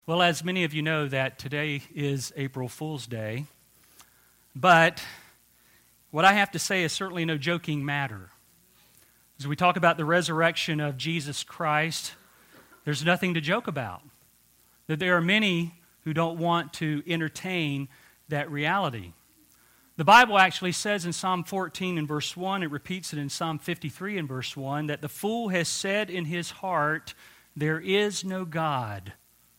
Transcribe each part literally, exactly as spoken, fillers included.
Well, as many of you know, that today is April Fool's Day, but what I have to say is certainly no joking matter. As we talk about the resurrection of Jesus Christ, there's nothing to joke about. That there are many who don't want to entertain that reality. The Bible actually says in Psalm fourteen and verse one, it repeats it in Psalm fifty-three and verse one, that the fool has said in his heart, "There is no God."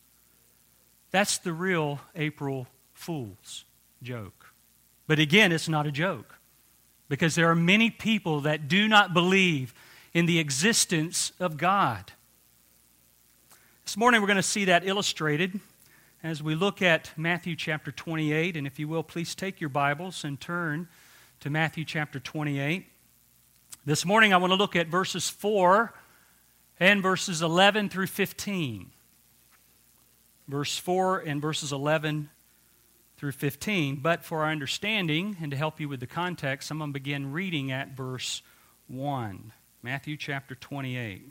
That's the real April Fool's joke. But again, it's not a joke, because there are many people that do not believe in the existence of God. This morning we're going to see that illustrated as we look at Matthew chapter twenty-eight. And if you will, please take your Bibles and turn to Matthew chapter twenty-eight. This morning I want to look at verses four and verses eleven through fifteen. Verse four and verses eleven through fifteen. But for our understanding and to help you with the context, I'm going to begin reading at verse one. Matthew chapter twenty-eight.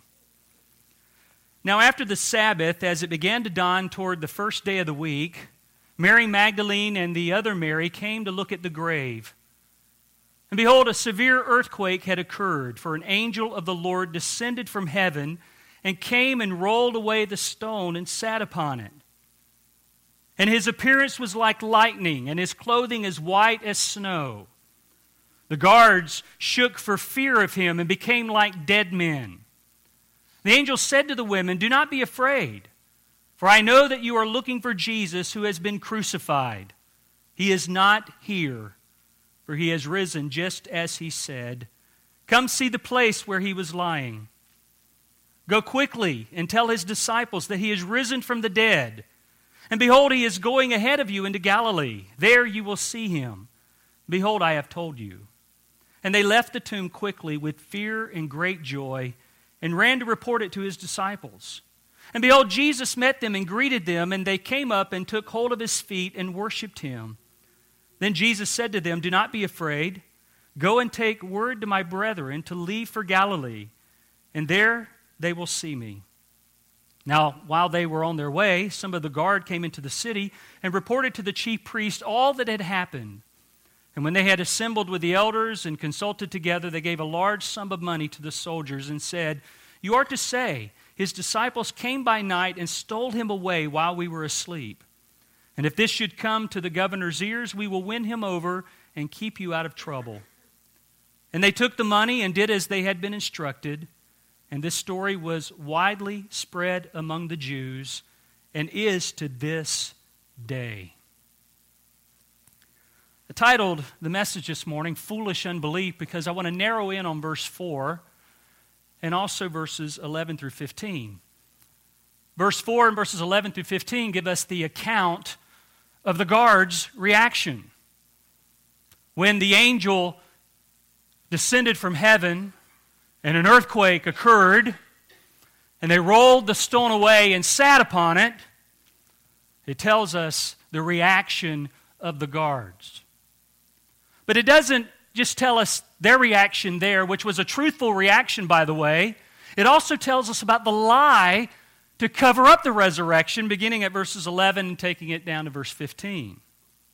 Now after the Sabbath, as it began to dawn toward the first day of the week, Mary Magdalene and the other Mary came to look at the grave. And behold, a severe earthquake had occurred, for an angel of the Lord descended from heaven and came and rolled away the stone and sat upon it. And his appearance was like lightning, and his clothing as white as snow. The guards shook for fear of him and became like dead men. The angel said to the women, "Do not be afraid, for I know that you are looking for Jesus who has been crucified. He is not here, for he has risen just as he said. Come see the place where he was lying. Go quickly and tell his disciples that he is risen from the dead. And behold, he is going ahead of you into Galilee. There you will see him. Behold, I have told you." And they left the tomb quickly with fear and great joy, and ran to report it to his disciples. And behold, Jesus met them and greeted them, and they came up and took hold of his feet and worshipped him. Then Jesus said to them, "Do not be afraid. Go and take word to my brethren to leave for Galilee, and there they will see me." Now, while they were on their way, some of the guard came into the city and reported to the chief priest all that had happened. And when they had assembled with the elders and consulted together, they gave a large sum of money to the soldiers and said, "You are to say, his disciples came by night and stole him away while we were asleep. And if this should come to the governor's ears, we will win him over and keep you out of trouble." And they took the money and did as they had been instructed. And this story was widely spread among the Jews and is to this day. I titled the message this morning, "Foolish Unbelief," because I want to narrow in on verse four and also verses eleven through fifteen. Verse four and verses eleven through fifteen give us the account of the guards' reaction. When the angel descended from heaven and an earthquake occurred, and they rolled the stone away and sat upon it, it tells us the reaction of the guards. But it doesn't just tell us their reaction there, which was a truthful reaction, by the way. It also tells us about the lie to cover up the resurrection, beginning at verses eleven and taking it down to verse fifteen.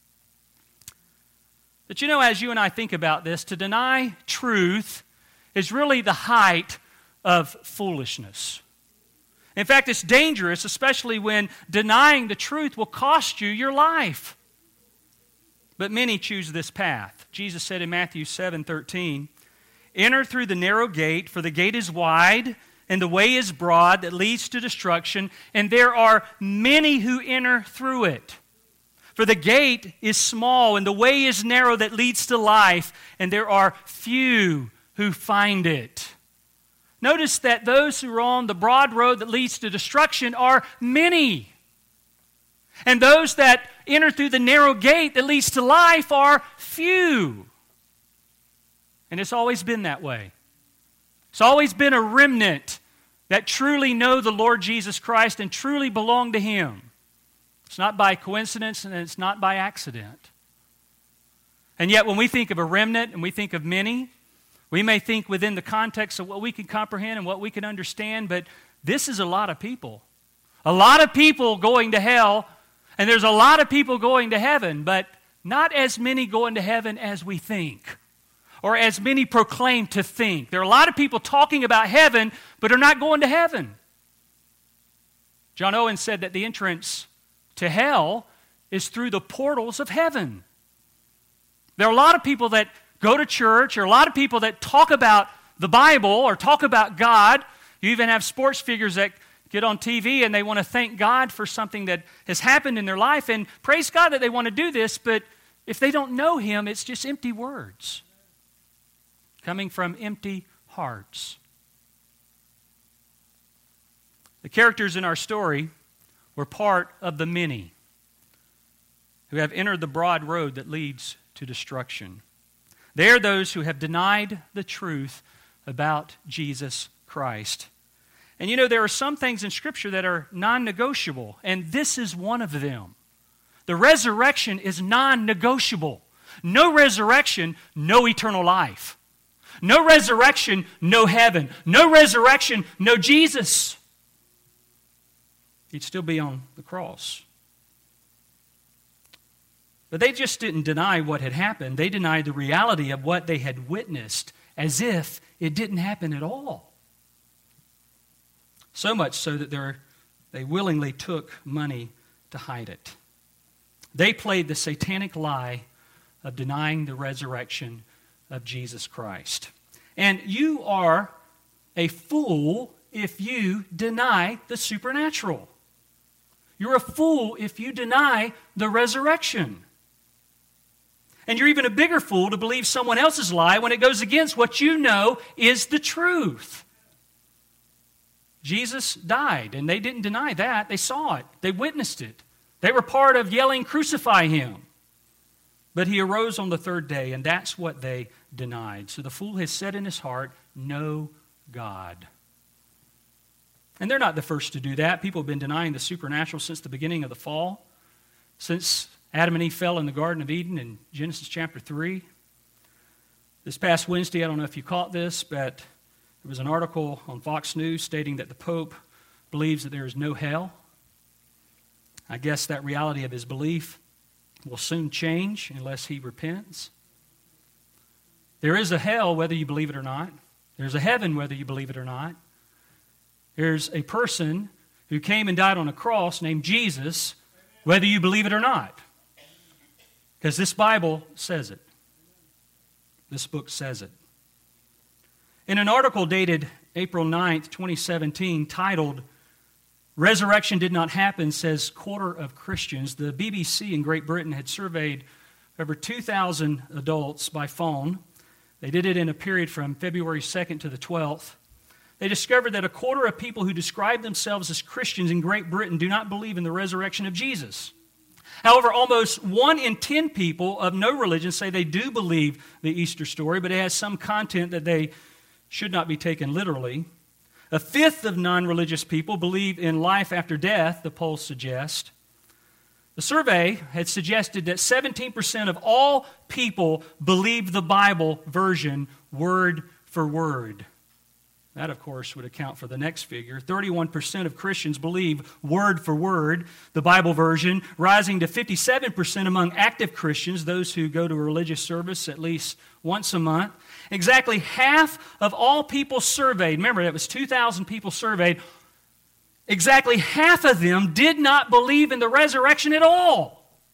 But you know, as you and I think about this, to deny truth is really the height of foolishness. In fact, it's dangerous, especially when denying the truth will cost you your life. But many choose this path. Jesus said in Matthew seven thirteen, "Enter through the narrow gate, for the gate is wide, and the way is broad that leads to destruction, and there are many who enter through it. For the gate is small, and the way is narrow that leads to life, and there are few who find it." Notice that those who are on the broad road that leads to destruction are many. And those that enter through the narrow gate that leads to life are few. And it's always been that way. It's always been a remnant that truly know the Lord Jesus Christ and truly belong to Him. It's not by coincidence and it's not by accident. And yet when we think of a remnant and we think of many, we may think within the context of what we can comprehend and what we can understand, but this is a lot of people. A lot of people going to hell, and there's a lot of people going to heaven, but not as many going to heaven as we think, or as many proclaim to think. There are a lot of people talking about heaven, but are not going to heaven. John Owen said that the entrance to hell is through the portals of heaven. There are a lot of people that go to church, or a lot of people that talk about the Bible or talk about God. You even have sports figures that get on T V and they want to thank God for something that has happened in their life, and praise God that they want to do this, but if they don't know Him, it's just empty words coming from empty hearts. The characters in our story were part of the many who have entered the broad road that leads to destruction. They are those who have denied the truth about Jesus Christ. And you know, there are some things in Scripture that are non-negotiable, and this is one of them. The resurrection is non-negotiable. No resurrection, no eternal life. No resurrection, no heaven. No resurrection, no Jesus. He'd still be on the cross. But they just didn't deny what had happened. They denied the reality of what they had witnessed as if it didn't happen at all. So much so that they willingly took money to hide it. They played the satanic lie of denying the resurrection of Jesus Christ. And you are a fool if you deny the supernatural. You're a fool if you deny the resurrection. And you're even a bigger fool to believe someone else's lie when it goes against what you know is the truth. Jesus died, and they didn't deny that. They saw it. They witnessed it. They were part of yelling, "Crucify Him." But He arose on the third day, and that's what they denied. So the fool has said in his heart, "No God." And they're not the first to do that. People have been denying the supernatural since the beginning of the fall, since Adam and Eve fell in the Garden of Eden in Genesis chapter three. This past Wednesday, I don't know if you caught this, but there was an article on Fox News stating that the Pope believes that there is no hell. I guess that reality of his belief will soon change unless he repents. There is a hell whether you believe it or not. There's a heaven whether you believe it or not. There's a person who came and died on a cross named Jesus, whether you believe it or not. Because this Bible says it. This book says it. In an article dated April ninth, twenty seventeen, titled, "Resurrection Did Not Happen, Says Quarter of Christians," the B B C in Great Britain had surveyed over two thousand adults by phone. They did it in a period from February second to the twelfth. They discovered that a quarter of people who describe themselves as Christians in Great Britain do not believe in the resurrection of Jesus. However, almost one in ten people of no religion say they do believe the Easter story, but it has some content that they should not be taken literally. A fifth of non-religious people believe in life after death, the polls suggest. The survey had suggested that seventeen percent of all people believe the Bible version word for word. That, of course, would account for the next figure. thirty-one percent of Christians believe word for word, the Bible version, rising to fifty-seven percent among active Christians, those who go to a religious service at least once a month. Exactly half of all people surveyed, remember that was two thousand people surveyed, exactly half of them did not believe in the resurrection at all.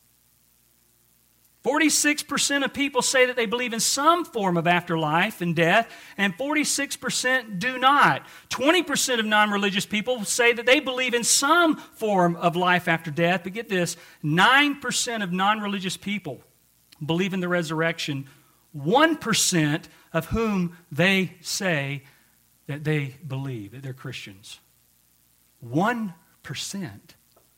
forty-six percent of people say that they believe in some form of afterlife and death, and forty-six percent do not. twenty percent of non-religious people say that they believe in some form of life after death, but get this, nine percent of non-religious people believe in the resurrection, one percent of whom they say that they believe, that they're Christians. one percent.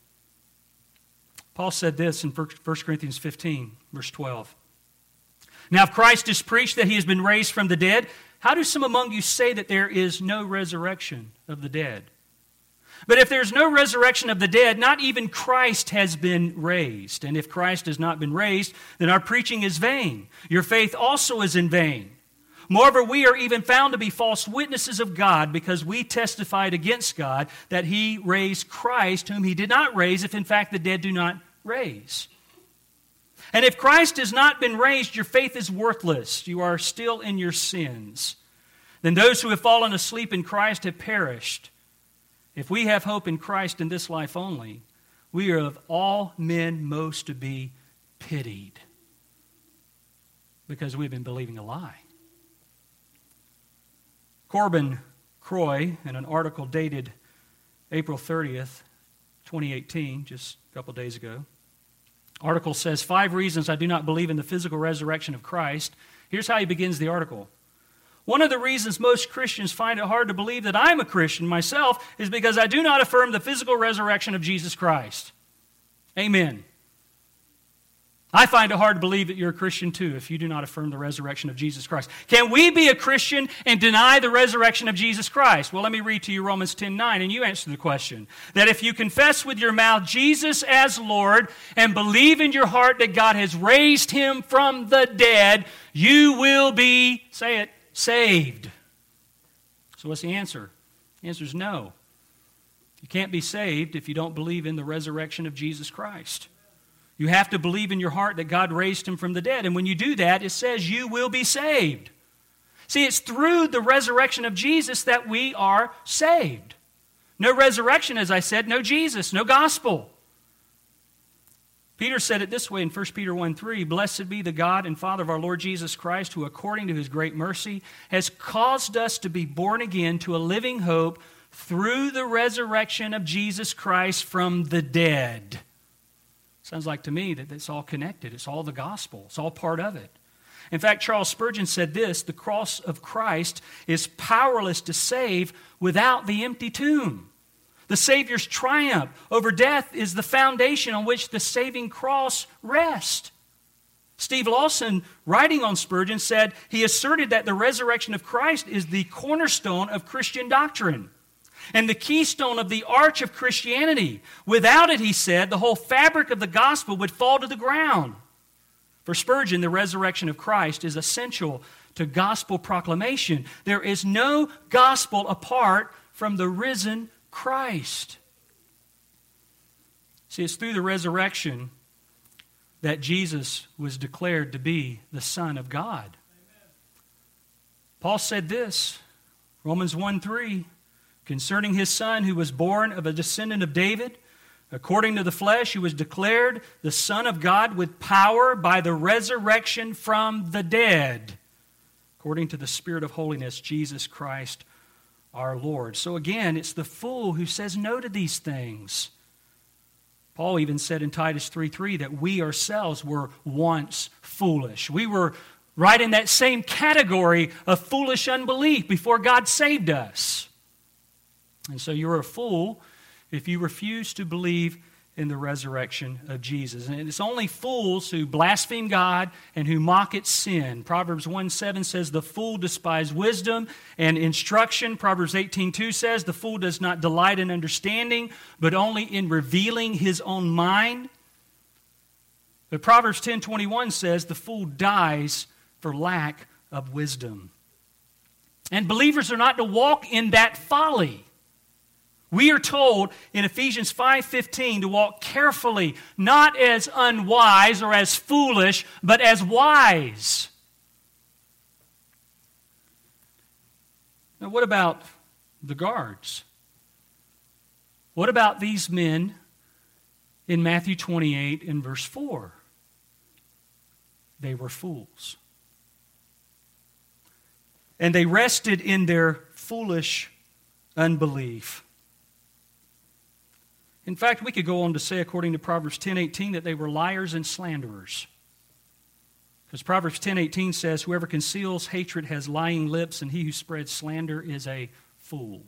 Paul said this in First Corinthians fifteen, verse twelve. "Now if Christ is preached that He has been raised from the dead, how do some among you say that there is no resurrection of the dead? But if there's no resurrection of the dead, not even Christ has been raised. And if Christ has not been raised, then our preaching is vain. Your faith also is in vain. Moreover, we are even found to be false witnesses of God, because we testified against God that he raised Christ, whom he did not raise, if in fact the dead do not raise. And if Christ has not been raised, your faith is worthless. You are still in your sins. Then those who have fallen asleep in Christ have perished. If we have hope in Christ in this life only, we are of all men most to be pitied, because we've been believing a lie. Corbin Croy, in an article dated April thirtieth, twenty eighteen, just a couple days ago, article says, five reasons I do not believe in the physical resurrection of Christ. Here's how he begins the article. One of the reasons most Christians find it hard to believe that I'm a Christian myself is because I do not affirm the physical resurrection of Jesus Christ. Amen. I find it hard to believe that you're a Christian too if you do not affirm the resurrection of Jesus Christ. Can we be a Christian and deny the resurrection of Jesus Christ? Well, let me read to you Romans ten nine, and you answer the question. That if you confess with your mouth Jesus as Lord and believe in your heart that God has raised him from the dead, you will be, say it, saved. So what's the answer? The answer is no. You can't be saved if you don't believe in the resurrection of Jesus Christ. You have to believe in your heart that God raised him from the dead. And when you do that, it says you will be saved. See, it's through the resurrection of Jesus that we are saved. No resurrection, as I said, no Jesus, no gospel. Peter said it this way in First Peter one three, Blessed be the God and Father of our Lord Jesus Christ, who according to his great mercy has caused us to be born again to a living hope through the resurrection of Jesus Christ from the dead. Sounds like to me that it's all connected. It's all the gospel. It's all part of it. In fact, Charles Spurgeon said this, the cross of Christ is powerless to save without the empty tomb. The Savior's triumph over death is the foundation on which the saving cross rests. Steve Lawson, writing on Spurgeon, said he asserted that the resurrection of Christ is the cornerstone of Christian doctrine and the keystone of the arch of Christianity. Without it, he said, the whole fabric of the gospel would fall to the ground. For Spurgeon, the resurrection of Christ is essential to gospel proclamation. There is no gospel apart from the risen Christ. See, it's through the resurrection that Jesus was declared to be the Son of God. Amen. Paul said this, Romans one three, concerning his Son who was born of a descendant of David, according to the flesh, who was declared the Son of God with power by the resurrection from the dead, according to the Spirit of holiness, Jesus Christ our Lord. So again, it's the fool who says no to these things. Paul even said in Titus three three that we ourselves were once foolish. We were right in that same category of foolish unbelief before God saved us. And so you're a fool if you refuse to believe in the resurrection of Jesus. And it's only fools who blaspheme God and who mock at sin. Proverbs one seven says, the fool despises wisdom and instruction. Proverbs eighteen two says, the fool does not delight in understanding, but only in revealing his own mind. But Proverbs ten twenty-one says, the fool dies for lack of wisdom. And believers are not to walk in that folly. We are told in Ephesians five fifteen to walk carefully, not as unwise or as foolish, but as wise. Now, what about the guards? What about these men in Matthew twenty-eight and verse four? They were fools. And they rested in their foolish unbelief. In fact, we could go on to say, according to Proverbs ten eighteen, that they were liars and slanderers. Because Proverbs ten eighteen says, whoever conceals hatred has lying lips, and he who spreads slander is a fool.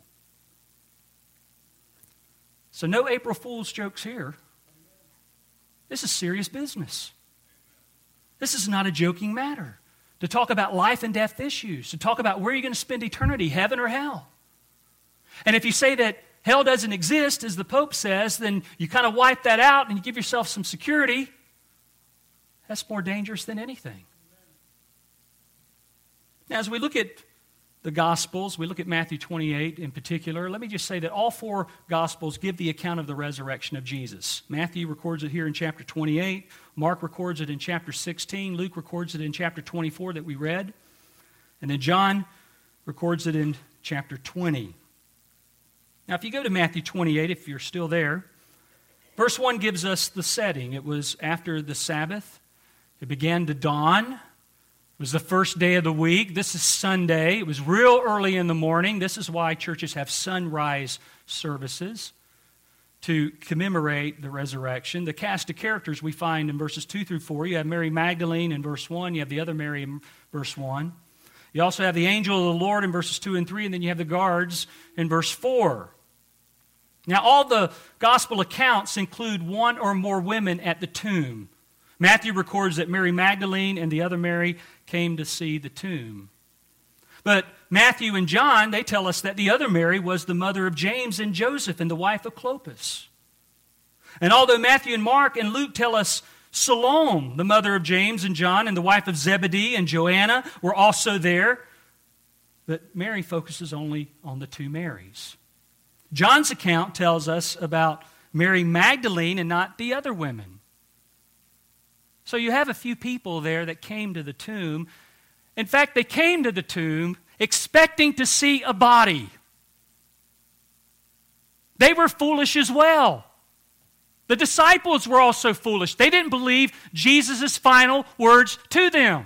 So no April Fool's jokes here. This is serious business. This is not a joking matter. To talk about life and death issues, to talk about where you're going to spend eternity, heaven or hell. And if you say that hell doesn't exist, as the Pope says, then you kind of wipe that out and you give yourself some security. That's more dangerous than anything. Now, as we look at the Gospels, we look at Matthew twenty-eight in particular, let me just say that all four Gospels give the account of the resurrection of Jesus. Matthew records it here in chapter twenty-eight, Mark records it in chapter sixteen, Luke records it in chapter twenty-four that we read, and then John records it in chapter twenty. Now, if you go to Matthew twenty-eight, if you're still there, verse one gives us the setting. It was after the Sabbath. It began to dawn. It was the first day of the week. This is Sunday. It was real early in the morning. This is why churches have sunrise services to commemorate the resurrection. The cast of characters we find in verses two through four. You have Mary Magdalene in verse one. You have the other Mary in verse one. You also have the angel of the Lord in verses two and three, and then you have the guards in verse four. Now, all the gospel accounts include one or more women at the tomb. Matthew records that Mary Magdalene and the other Mary came to see the tomb. But Matthew and John, they tell us that the other Mary was the mother of James and Joseph and the wife of Clopas. And although Matthew and Mark and Luke tell us Salome, the mother of James and John and the wife of Zebedee and Joanna, were also there, but Mary focuses only on the two Marys. John's account tells us about Mary Magdalene and not the other women. So you have a few people there that came to the tomb. In fact, they came to the tomb expecting to see a body. They were foolish as well. The disciples were also foolish. They didn't believe Jesus' final words to them.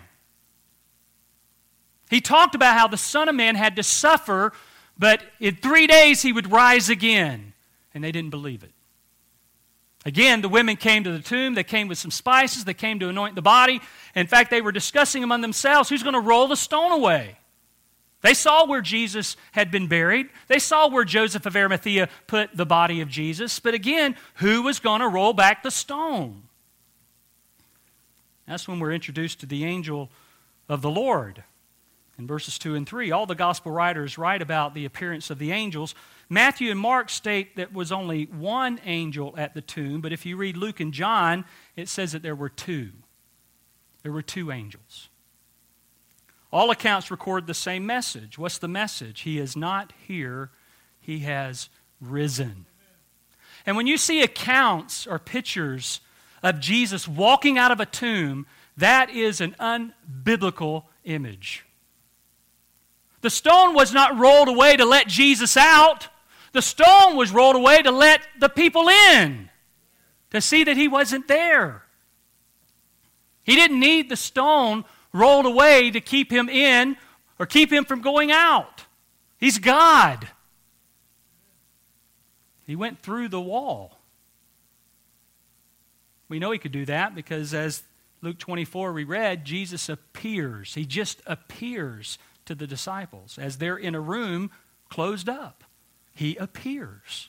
He talked about how the Son of Man had to suffer, but in three days he would rise again. And they didn't believe it. Again, the women came to the tomb. They came with some spices. They came to anoint the body. In fact, they were discussing among themselves who's going to roll the stone away. They saw where Jesus had been buried. They saw where Joseph of Arimathea put the body of Jesus. But again, who was going to roll back the stone? That's when we're introduced to the angel of the Lord. In verses two and three, all the gospel writers write about the appearance of the angels. Matthew and Mark state that was only one angel at the tomb, but if you read Luke and John, it says that there were two. There were two angels. All accounts record the same message. What's the message? He is not here, he has risen. And when you see accounts or pictures of Jesus walking out of a tomb, that is an unbiblical image. The stone was not rolled away to let Jesus out. The stone was rolled away to let the people in, to see that he wasn't there. He didn't need the stone rolled away to keep him in or keep him from going out. He's God. He went through the wall. We know he could do that because as Luke twenty-four we read, Jesus appears. He just appears to the disciples as they're in a room closed up. He appears.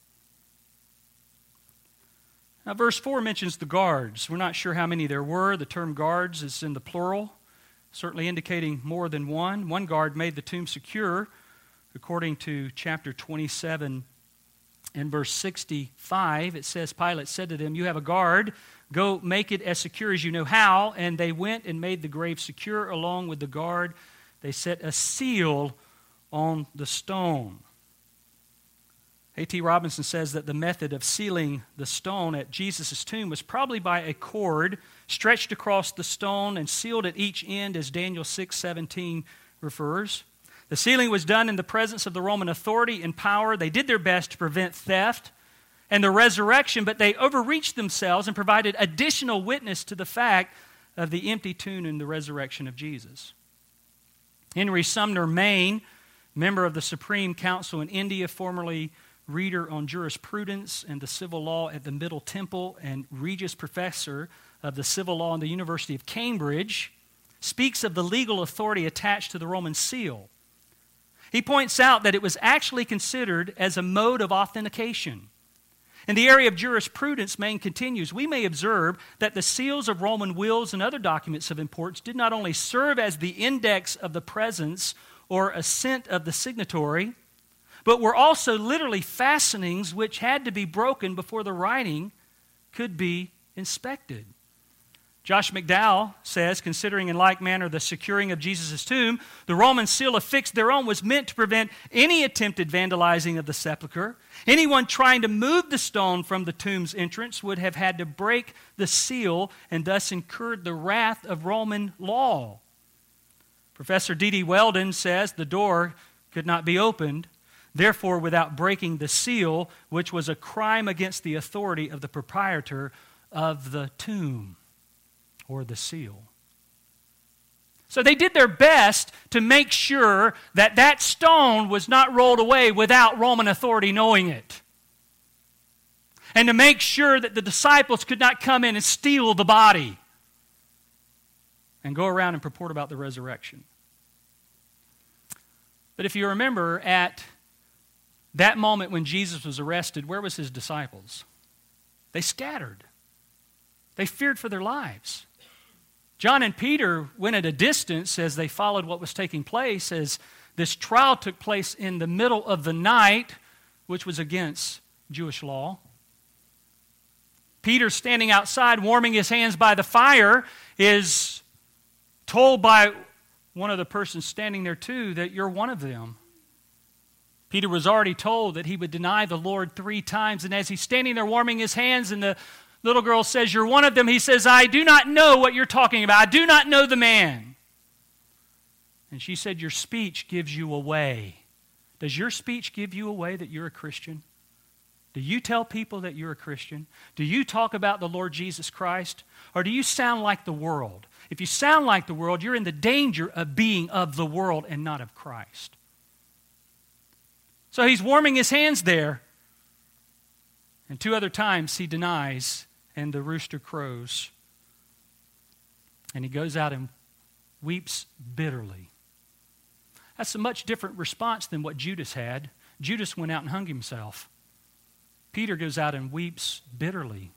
Now, verse four mentions the guards. We're not sure how many there were. The term guards is in the plural, certainly indicating more than one. One guard made the tomb secure, according to chapter twenty-seven and verse sixty-five. It says, Pilate said to them, "You have a guard. Go make it as secure as you know how." And they went and made the grave secure along with the guard. They set a seal on the stone. A T Robinson says that the method of sealing the stone at Jesus' tomb was probably by a cord stretched across the stone and sealed at each end, as Daniel six seventeen refers. The sealing was done in the presence of the Roman authority and power. They did their best to prevent theft and the resurrection, but they overreached themselves and provided additional witness to the fact of the empty tomb and the resurrection of Jesus. Henry Sumner Maine, member of the Supreme Council in India, formerly reader on jurisprudence and the civil law at the Middle Temple and Regius Professor of the civil law in the University of Cambridge, speaks of the legal authority attached to the Roman seal. He points out that it was actually considered as a mode of authentication. In the area of jurisprudence, Maine continues, we may observe that the seals of Roman wills and other documents of importance did not only serve as the index of the presence or assent of the signatory, but were also literally fastenings which had to be broken before the writing could be inspected. Josh McDowell says, considering in like manner the securing of Jesus' tomb, the Roman seal affixed thereon was meant to prevent any attempted vandalizing of the sepulchre. Anyone trying to move the stone from the tomb's entrance would have had to break the seal and thus incurred the wrath of Roman law. Professor D D Weldon says the door could not be opened, therefore without breaking the seal, which was a crime against the authority of the proprietor of the tomb, or the seal. So they did their best to make sure that that stone was not rolled away without Roman authority knowing it. And to make sure that the disciples could not come in and steal the body and go around and purport about the resurrection. But if you remember, at that moment when Jesus was arrested, where was his disciples? They scattered. They feared for their lives. John and Peter went at a distance as they followed what was taking place, as this trial took place in the middle of the night, which was against Jewish law. Peter, standing outside warming his hands by the fire, is told by one of the persons standing there too that you're one of them. Peter was already told that he would deny the Lord three times, and as he's standing there warming his hands and the little girl says, you're one of them, he says, I do not know what you're talking about. I do not know the man. And she said, your speech gives you away. Does your speech give you away that you're a Christian? Do you tell people that you're a Christian? Do you talk about the Lord Jesus Christ? Or do you sound like the world? If you sound like the world, you're in the danger of being of the world and not of Christ. So he's warming his hands there. And two other times he denies, and the rooster crows. And he goes out and weeps bitterly. That's a much different response than what Judas had. Judas went out and hung himself. Peter goes out and weeps bitterly.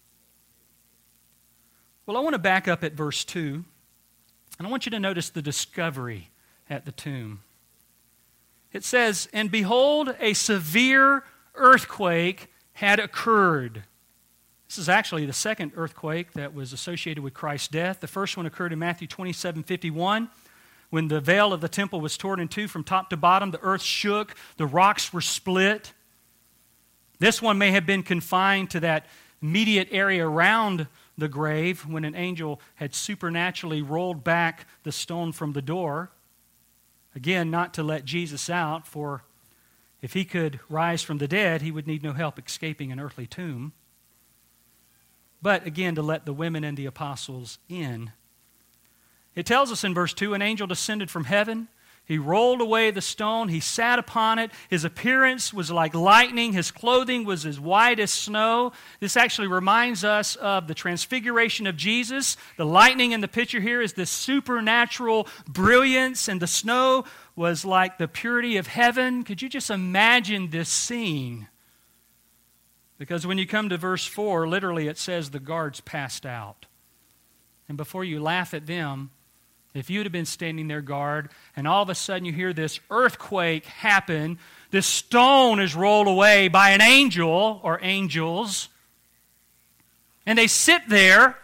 Well, I want to back up at verse two, and I want you to notice the discovery at the tomb. It says, and behold, a severe earthquake had occurred. This is actually the second earthquake that was associated with Christ's death. The first one occurred in Matthew twenty-seven fifty-one. When the veil of the temple was torn in two from top to bottom, the earth shook, the rocks were split. This one may have been confined to that immediate area around the grave when an angel had supernaturally rolled back the stone from the door. Again, not to let Jesus out, for if he could rise from the dead, he would need no help escaping an earthly tomb. But again, to let the women and the apostles in. It tells us in verse two, an angel descended from heaven. He rolled away the stone. He sat upon it. His appearance was like lightning. His clothing was as white as snow. This actually reminds us of the transfiguration of Jesus. The lightning in the picture here is this supernatural brilliance, and the snow was like the purity of heaven. Could you just imagine this scene? Because when you come to verse four, literally it says the guards passed out. And before you laugh at them, if you'd have been standing there guard, and all of a sudden you hear this earthquake happen, this stone is rolled away by an angel or angels, and they sit there.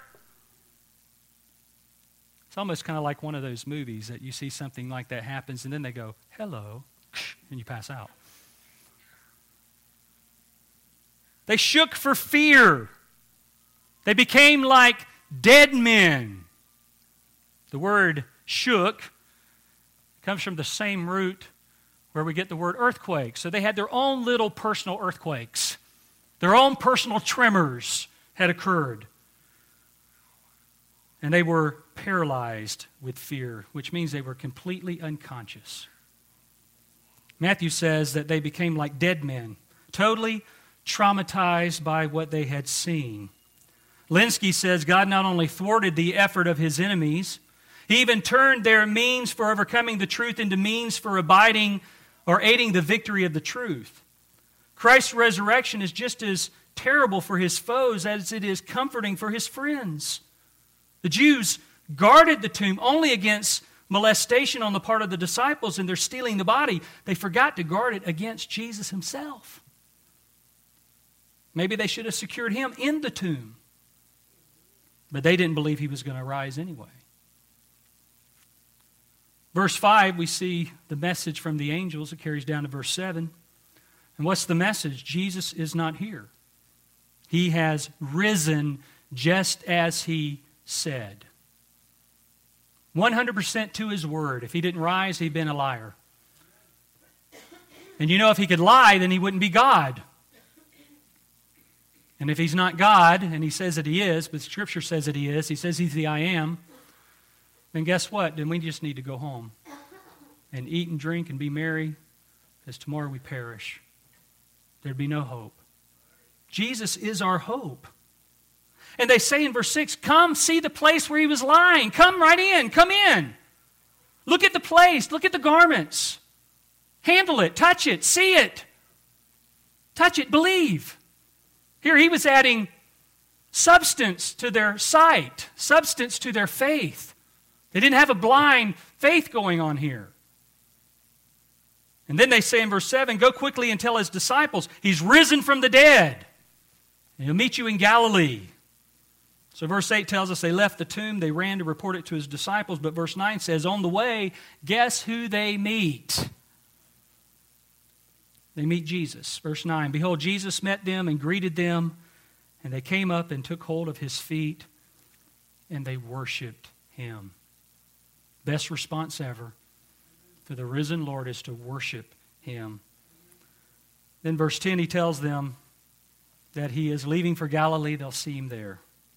It's almost kind of like one of those movies that you see something like that happens, and then they go, hello, and you pass out. They shook for fear. They became like dead men. The word shook comes from the same root where we get the word earthquake. So they had their own little personal earthquakes. Their own personal tremors had occurred. And they were paralyzed with fear, which means they were completely unconscious. Matthew says that they became like dead men, totally traumatized by what they had seen. Linsky says God not only thwarted the effort of his enemies, he even turned their means for overcoming the truth into means for abiding or aiding the victory of the truth. Christ's resurrection is just as terrible for his foes as it is comforting for his friends. The Jews guarded the tomb only against molestation on the part of the disciples and their stealing the body. They forgot to guard it against Jesus himself. Maybe they should have secured him in the tomb. But they didn't believe he was going to rise anyway. Verse five, we see the message from the angels. It carries down to verse seven. And what's the message? Jesus is not here. He has risen just as he said. one hundred percent to his word. If he didn't rise, he'd been a liar. And you know, if he could lie, then he wouldn't be God. And if he's not God, and he says that he is, but Scripture says that he is, he says he's the I am, then guess what? Then we just need to go home and eat and drink and be merry, because tomorrow we perish. There'd be no hope. Jesus is our hope. And they say in verse six, come see the place where he was lying. Come right in. Come in. Look at the place. Look at the garments. Handle it. Touch it. See it. Touch it. Believe. Here he was adding substance to their sight, substance to their faith. They didn't have a blind faith going on here. And then they say in verse seven, go quickly and tell his disciples, he's risen from the dead. And he'll meet you in Galilee. So verse eight tells us they left the tomb, they ran to report it to his disciples, but verse nine says, on the way, guess who they meet? They meet Jesus. Verse nine, behold, Jesus met them and greeted them, and they came up and took hold of his feet, and they worshiped him. Best response ever for the risen Lord is to worship him. Then verse ten, he tells them that he is leaving for Galilee. They'll see him there.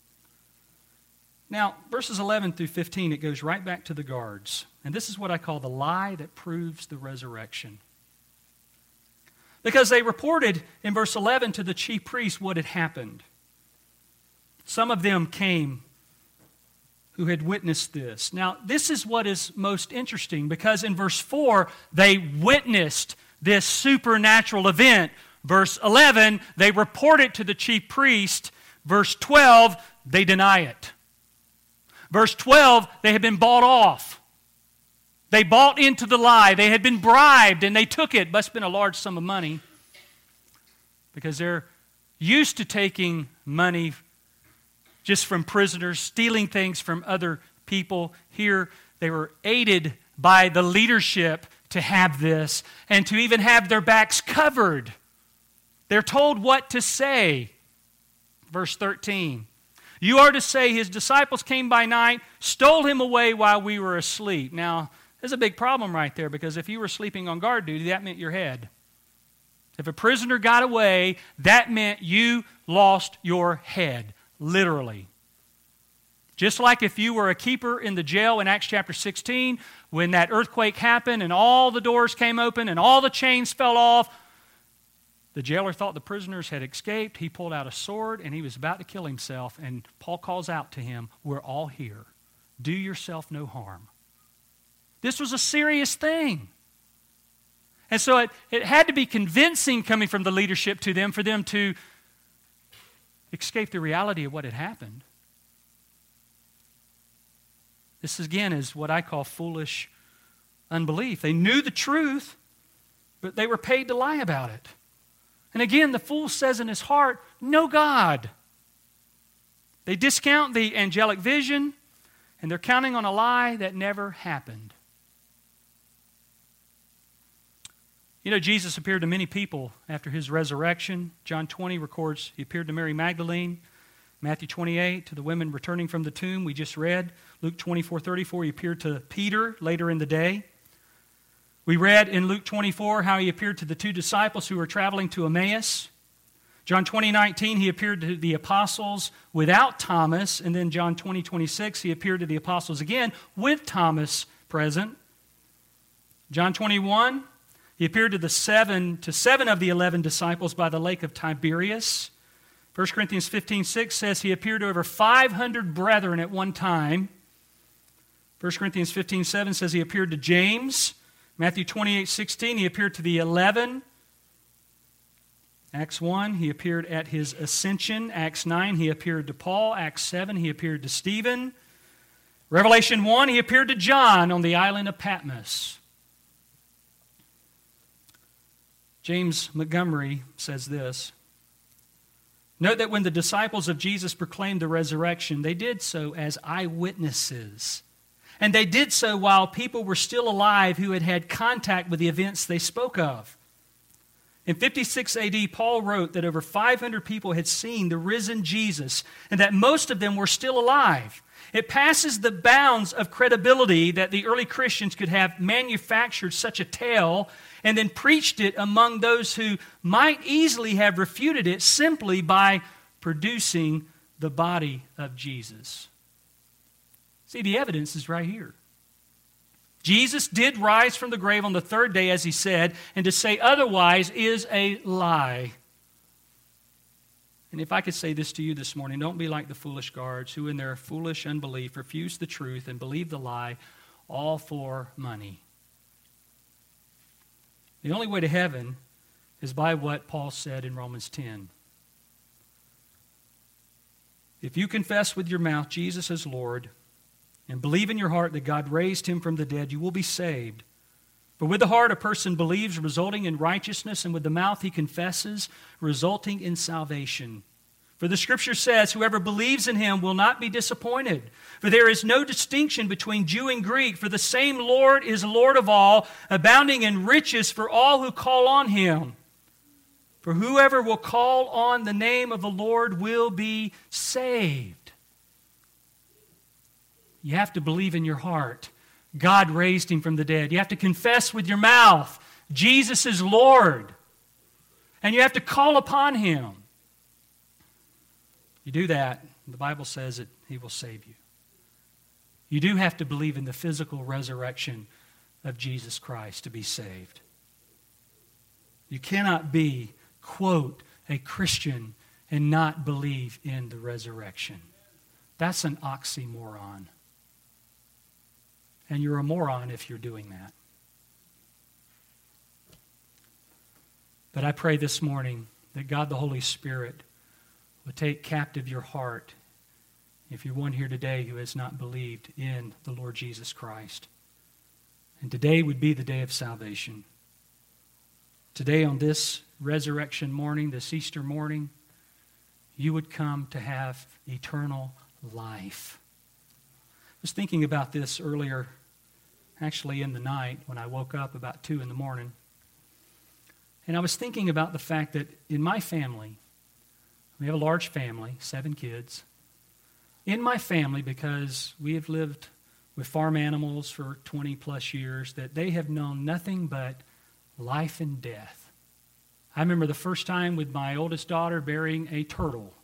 Now, verses eleven through fifteen, it goes right back to the guards. And this is what I call the lie that proves the resurrection. Because they reported in verse eleven to the chief priests what had happened. Some of them came who had witnessed this. Now, this is what is most interesting, because in verse four, they witnessed this supernatural event. Verse eleven, they report it to the chief priest. Verse twelve, they deny it. Verse twelve, they had been bought off. They bought into the lie. They had been bribed, and they took it. Must have been a large sum of money, because they're used to taking money just from prisoners, stealing things from other people. Here, they were aided by the leadership to have this, and to even have their backs covered. They're told what to say. Verse thirteen. You are to say his disciples came by night, stole him away while we were asleep. Now, there's a big problem right there, because if you were sleeping on guard duty, that meant your head. If a prisoner got away, that meant you lost your head, literally. Just like if you were a keeper in the jail in Acts chapter sixteen, when that earthquake happened and all the doors came open and all the chains fell off, the jailer thought the prisoners had escaped. He pulled out a sword and he was about to kill himself. And Paul calls out to him, we're all here. Do yourself no harm. This was a serious thing. And so it, it had to be convincing coming from the leadership to them for them to escape the reality of what had happened. This again is what I call foolish unbelief. They knew the truth, but they were paid to lie about it. And again, the fool says in his heart, no God. They discount the angelic vision, and they're counting on a lie that never happened. You know, Jesus appeared to many people after his resurrection. John twenty records he appeared to Mary Magdalene. Matthew twenty-eight, to the women returning from the tomb, we just read. Luke twenty-four thirty-four, he appeared to Peter later in the day. We read in Luke twenty-four how he appeared to the two disciples who were traveling to Emmaus. John twenty nineteen, he appeared to the apostles without Thomas. And then John twenty twenty-six, he appeared to the apostles again with Thomas present. John twenty-one, he appeared to the seven, to seven of the eleven disciples by the lake of Tiberias. First Corinthians fifteen six says he appeared to over five hundred brethren at one time. First Corinthians fifteen seven says he appeared to James. Matthew twenty-eight sixteen, he appeared to the eleven. Acts one, he appeared at his ascension. Acts nine, he appeared to Paul. Acts seven, he appeared to Stephen. Revelation one, he appeared to John on the island of Patmos. James Montgomery says this: Note that when the disciples of Jesus proclaimed the resurrection, they did so as eyewitnesses. And they did so while people were still alive who had had contact with the events they spoke of. In fifty-six A D, Paul wrote that over five hundred people had seen the risen Jesus and that most of them were still alive. It passes the bounds of credibility that the early Christians could have manufactured such a tale and then preached it among those who might easily have refuted it simply by producing the body of Jesus. See, the evidence is right here. Jesus did rise from the grave on the third day, as he said, and to say otherwise is a lie. And if I could say this to you this morning, don't be like the foolish guards who in their foolish unbelief refuse the truth and believe the lie, all for money. The only way to heaven is by what Paul said in Romans ten. If you confess with your mouth Jesus as Lord and believe in your heart that God raised him from the dead, you will be saved. For with the heart a person believes, resulting in righteousness, and with the mouth he confesses, resulting in salvation. For the Scripture says, whoever believes in him will not be disappointed. For there is no distinction between Jew and Greek, for the same Lord is Lord of all, abounding in riches for all who call on him. For whoever will call on the name of the Lord will be saved. You have to believe in your heart God raised him from the dead. You have to confess with your mouth Jesus is Lord. And you have to call upon him. You do that, the Bible says that he will save you. You do have to believe in the physical resurrection of Jesus Christ to be saved. You cannot be, quote, a Christian and not believe in the resurrection. That's an oxymoron. And you're a moron if you're doing that. But I pray this morning that God the Holy Spirit would take captive your heart if you're one here today who has not believed in the Lord Jesus Christ. And today would be the day of salvation. Today on this resurrection morning, this Easter morning, you would come to have eternal life. I was thinking about this earlier, actually in the night when I woke up about two in the morning. And I was thinking about the fact that in my family, we have a large family, seven kids. In my family, because we have lived with farm animals for twenty plus years, that they have known nothing but life and death. I remember the first time with my oldest daughter burying a turtle.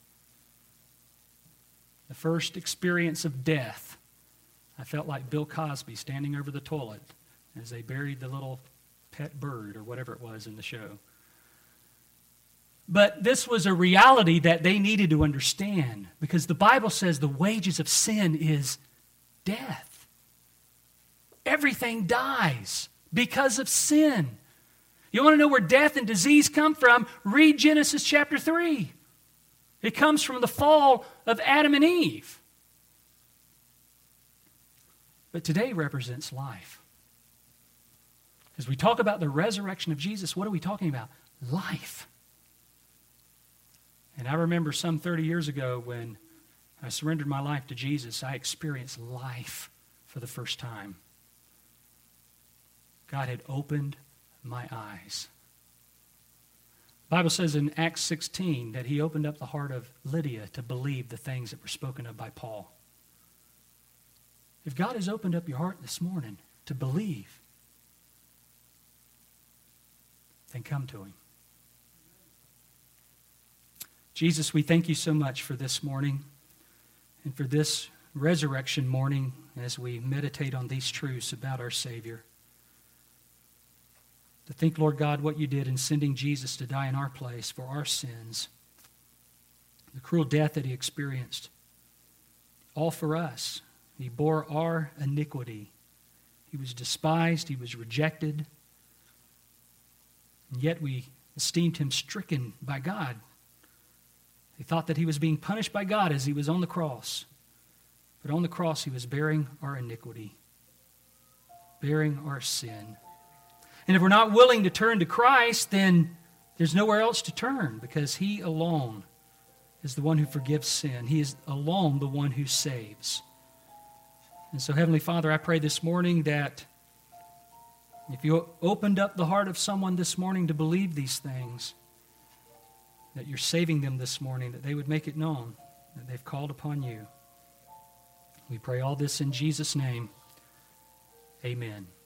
The first experience of death. I felt like Bill Cosby standing over the toilet as they buried the little pet bird or whatever it was in the show. But this was a reality that they needed to understand because the Bible says the wages of sin is death. Everything dies because of sin. You want to know where death and disease come from? Read Genesis chapter three. It comes from the fall of Adam and Eve. But today represents life. As we talk about the resurrection of Jesus, what are we talking about? Life. And I remember some thirty years ago when I surrendered my life to Jesus, I experienced life for the first time. God had opened my eyes. The Bible says in Acts sixteen that he opened up the heart of Lydia to believe the things that were spoken of by Paul. If God has opened up your heart this morning to believe, then come to him. Jesus, we thank you so much for this morning and for this resurrection morning as we meditate on these truths about our Savior. To think, Lord God, what you did in sending Jesus to die in our place for our sins, the cruel death that he experienced, all for us. He bore our iniquity. He was despised. He was rejected. And yet we esteemed him stricken by God. They thought that he was being punished by God as he was on the cross. But on the cross he was bearing our iniquity, bearing our sin. And if we're not willing to turn to Christ, then there's nowhere else to turn because he alone is the one who forgives sin. He is alone the one who saves. And so, Heavenly Father, I pray this morning that if you opened up the heart of someone this morning to believe these things, that you're saving them this morning, that they would make it known that they've called upon you. We pray all this in Jesus' name. Amen.